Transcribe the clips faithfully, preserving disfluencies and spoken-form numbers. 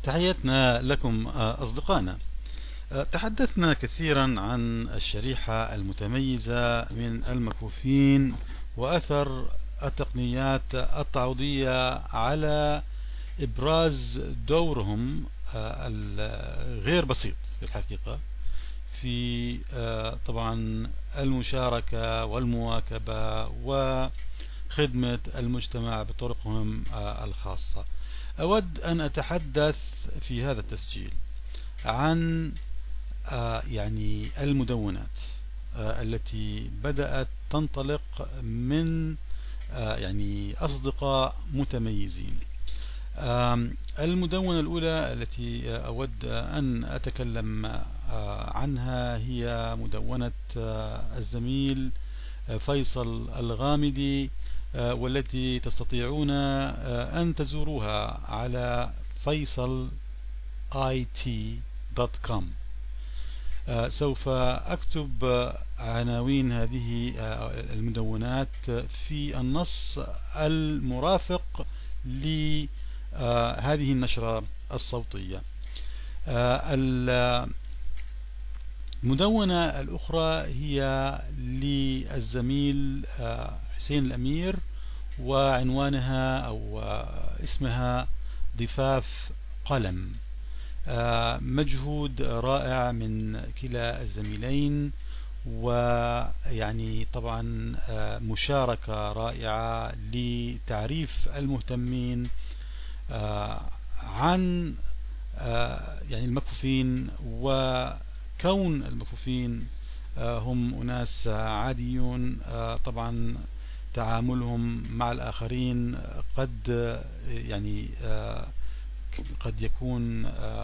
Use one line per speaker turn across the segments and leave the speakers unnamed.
تحياتنا لكم أصدقائنا. تحدثنا كثيرا عن الشريحة المتميزة من المكفوفين وأثر التقنيات التعويضية على إبراز دورهم الغير بسيط في الحقيقة في طبعا المشاركة والمواكبة وخدمة المجتمع بطرقهم الخاصة. أود أن أتحدث في هذا التسجيل عن يعني المدونات التي بدأت تنطلق من يعني أصدقاء متميزين. المدونة الأولى التي أود أن أتكلم عنها هي مدونة الزميل فيصل الغامدي، والتي تستطيعون أن تزوروها على فيصل آي تي دوت كوم. سوف أكتب عناوين هذه المدونات في النص المرافق لهذه النشرة الصوتية. المدونة الأخرى هي للزميل حسين الأمير، وعنوانها أو اسمها ضفاف قلم. مجهود رائع من كلا الزميلين، ويعني طبعا مشاركة رائعة لتعريف المهتمين عن يعني المكفوفين، وكون المكفوفين هم أناس عاديون. طبعا تعاملهم مع الآخرين قد يعني قد يكون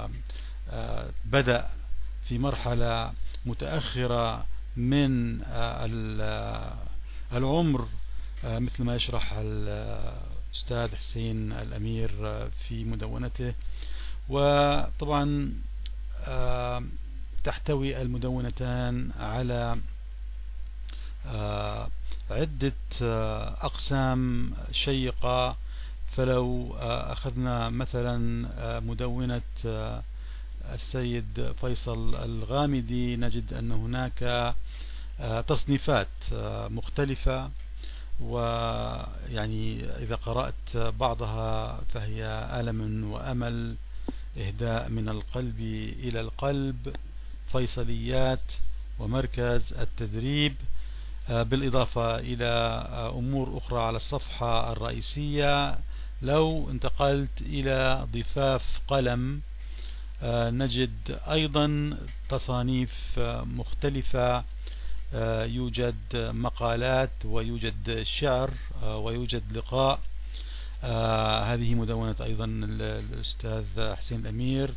بدأ في مرحلة متأخرة من العمر، مثل ما يشرح الأستاذ حسين الأمير في مدونته. وطبعا تحتوي المدونتان على عدة أقسام شيقة. فلو أخذنا مثلا مدونة السيد فيصل الغامدي نجد أن هناك تصنيفات مختلفة، ويعني إذا قرأت بعضها فهي ألم وأمل، إهداء من القلب إلى القلب، فيصليات، ومركز التدريب، بالإضافة إلى أمور أخرى على الصفحة الرئيسية. لو انتقلت إلى ضفاف قلم نجد أيضا تصانيف مختلفة، يوجد مقالات ويوجد شعر ويوجد لقاء. هذه مدونة أيضا الأستاذ حسين الأمير،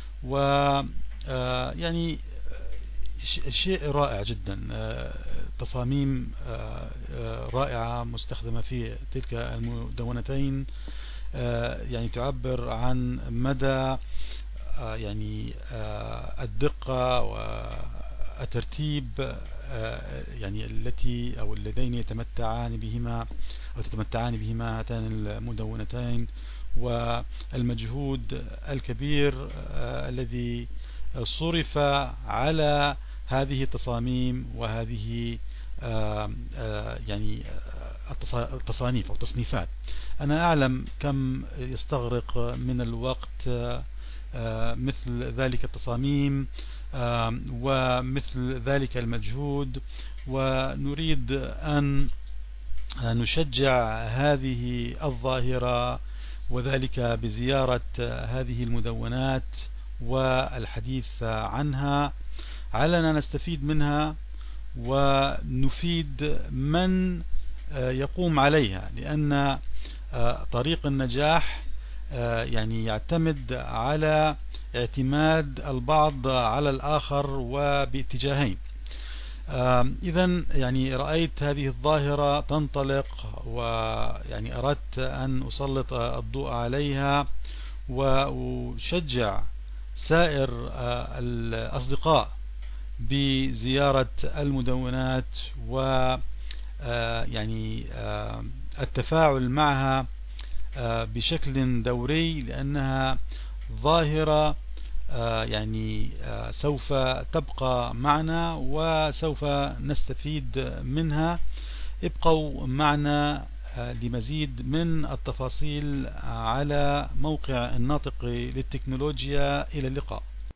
ويعني شيء رائع جدا، تصاميم رائعة مستخدمة في تلك المدونتين، يعني تعبر عن مدى يعني الدقة والترتيب يعني التي أو اللذين يتمتعان بهما أو تتمتعان بهما هاتان المدونتين، والمجهود الكبير الذي صرف على هذه التصاميم وهذه يعني التصانيف أو تصنيفات. أنا أعلم كم يستغرق من الوقت مثل ذلك التصاميم ومثل ذلك المجهود، ونريد أن نشجع هذه الظاهرة، وذلك بزيارة هذه المدونات والحديث عنها علنا نستفيد منها ونفيد من يقوم عليها، لأن طريق النجاح يعني يعتمد على اعتماد البعض على الآخر وباتجاهين. إذن يعني رأيت هذه الظاهرة تنطلق، ويعني أردت أن أسلط الضوء عليها وأشجع سائر الأصدقاء بزيارة المدونات و يعني التفاعل معها بشكل دوري، لأنها ظاهرة يعني سوف تبقى معنا وسوف نستفيد منها. ابقوا معنا لمزيد من التفاصيل على موقع الناطق للتكنولوجيا. إلى اللقاء.